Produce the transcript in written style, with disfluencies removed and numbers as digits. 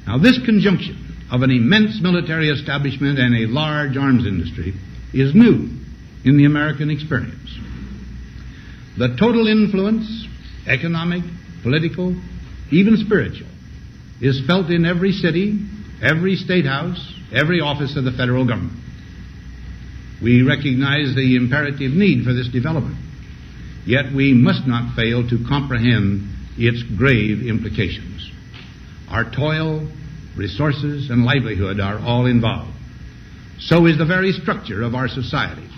Now, this conjunction of an immense military establishment and a large arms industry is new in the American experience. The total influence, economic, political, even spiritual, is felt in every city, every state house, every office of the federal government. We recognize the imperative need for this development, yet we must not fail to comprehend its grave implications. Our toil, resources, and livelihood are all involved. So is the very structure of our society.